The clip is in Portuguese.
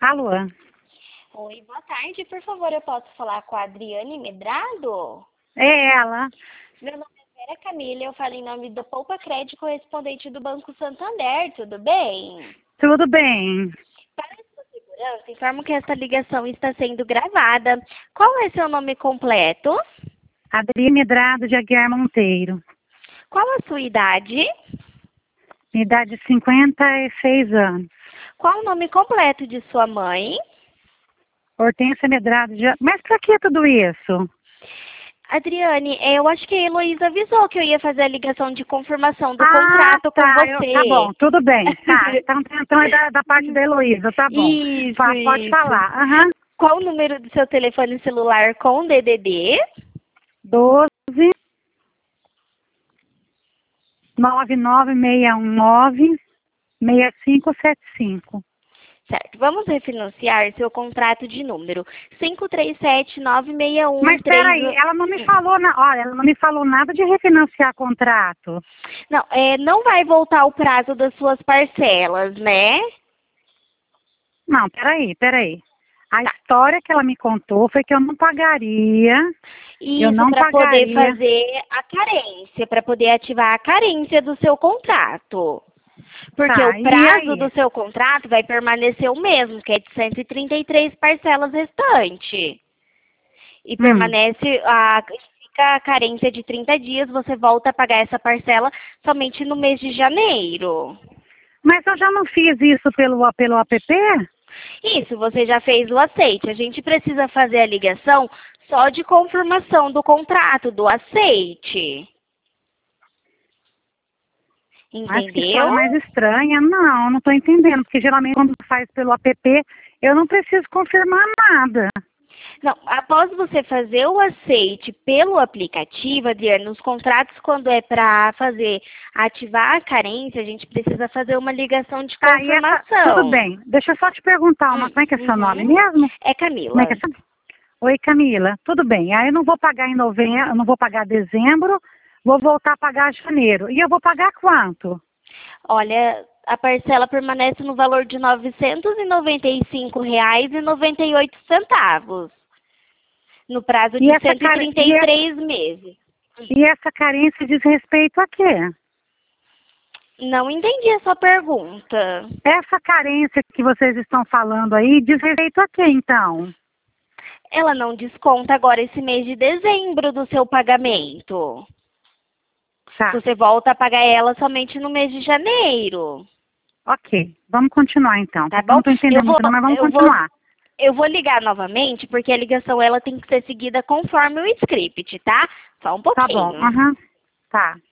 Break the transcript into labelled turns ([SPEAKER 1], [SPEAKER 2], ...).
[SPEAKER 1] Alô?
[SPEAKER 2] Oi, boa tarde. Por favor, eu posso falar com a Adriane Medrado?
[SPEAKER 1] É ela.
[SPEAKER 2] Meu nome é Vera Camila, eu falo em nome do Poupa Crédito, correspondente do Banco Santander, tudo bem?
[SPEAKER 1] Tudo bem?
[SPEAKER 2] Para a sua segurança, informo que esta ligação está sendo gravada. Qual é seu nome completo?
[SPEAKER 1] Adriane Medrado de Aguiar Monteiro.
[SPEAKER 2] Qual a sua idade?
[SPEAKER 1] Minha idade de 56 anos.
[SPEAKER 2] Qual o nome completo de sua mãe?
[SPEAKER 1] Hortência Medrado de... Mas pra que tudo isso?
[SPEAKER 2] Adriane, eu acho que a Heloísa avisou que eu ia fazer a ligação de confirmação do contrato com você.
[SPEAKER 1] Tá bom, tudo bem. Tá, então é da parte da Heloísa, tá bom.
[SPEAKER 2] Isso,
[SPEAKER 1] Pode
[SPEAKER 2] isso.
[SPEAKER 1] falar. Aham.
[SPEAKER 2] Qual o número do seu telefone celular com DDD?
[SPEAKER 1] 12 99619 6575.
[SPEAKER 2] Certo, vamos refinanciar seu contrato de número 537-961.
[SPEAKER 1] Mas peraí, ela não me falou, olha, ela não me falou nada de refinanciar contrato.
[SPEAKER 2] Não, não vai voltar o prazo das suas parcelas, né?
[SPEAKER 1] Não, peraí. A história que ela me contou foi que eu não pagaria.
[SPEAKER 2] Isso, para poder fazer a carência, para poder ativar a carência do seu contrato. Porque o prazo do seu contrato vai permanecer o mesmo, que é de 133 parcelas restantes. E permanece, fica a carência de 30 dias, você volta a pagar essa parcela somente no mês de janeiro.
[SPEAKER 1] Mas eu já não fiz isso pelo app?
[SPEAKER 2] Isso, você já fez o aceite. A gente precisa fazer a ligação só de confirmação do contrato, do aceite. Entendeu?
[SPEAKER 1] Mas que história mais estranha. Não estou entendendo, porque geralmente quando faz pelo app, eu não preciso confirmar nada.
[SPEAKER 2] Não, após você fazer o aceite pelo aplicativo, Adriana, nos contratos, quando é para ativar a carência, a gente precisa fazer uma ligação de confirmação.
[SPEAKER 1] Tudo bem. Deixa eu só te perguntar como é que é seu nome mesmo?
[SPEAKER 2] É Camila.
[SPEAKER 1] Como é que é seu... Oi, Camila. Tudo bem. Aí eu não vou pagar em novembro, eu não vou pagar dezembro, vou voltar a pagar janeiro. E eu vou pagar quanto?
[SPEAKER 2] Olha, a parcela permanece no valor de R$ 995,98. No prazo de 133 meses.
[SPEAKER 1] E essa carência diz respeito a quê?
[SPEAKER 2] Não entendi a sua pergunta.
[SPEAKER 1] Essa carência que vocês estão falando aí diz respeito a quê, então?
[SPEAKER 2] Ela não desconta agora esse mês de dezembro do seu pagamento.
[SPEAKER 1] Tá.
[SPEAKER 2] Você volta a pagar ela somente no mês de janeiro.
[SPEAKER 1] Ok, vamos continuar então.
[SPEAKER 2] Tá bom?
[SPEAKER 1] Não estou entendendo muito, mas vamos continuar.
[SPEAKER 2] Eu vou ligar novamente, porque a ligação ela tem que ser seguida conforme o script, tá? Só um pouquinho.
[SPEAKER 1] Tá bom, tá.